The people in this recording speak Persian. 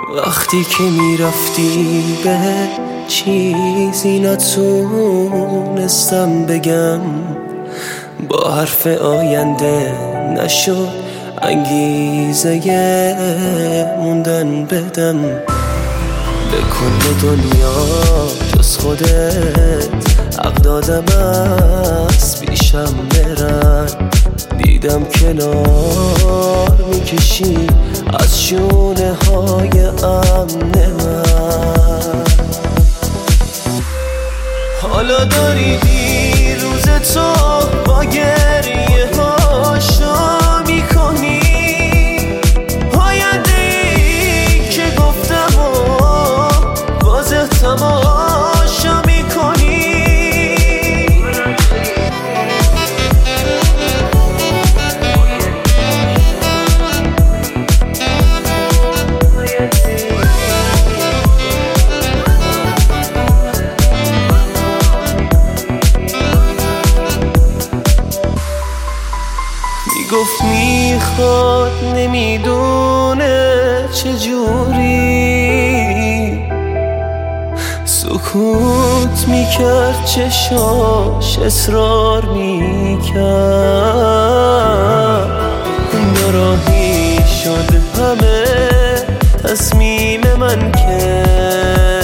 وقتی که میرفتی به چیزی نتونستم بگم، با حرف آینده نشد انگیزه موندن بدم. به کل دنیا جز خودت حق دادم از پیشم برن. دیدم کنار میکشی از شونه های امن من. حالا داری دیروز تو با گریه هاشو میکنی، آینده ای که گفتم و واضح تماشا میکنی. گفت میخواد نمیدونه چجوری، سکوت میکرد چشاش اصرار میکرد. ناراحی شد همه تصمیم من که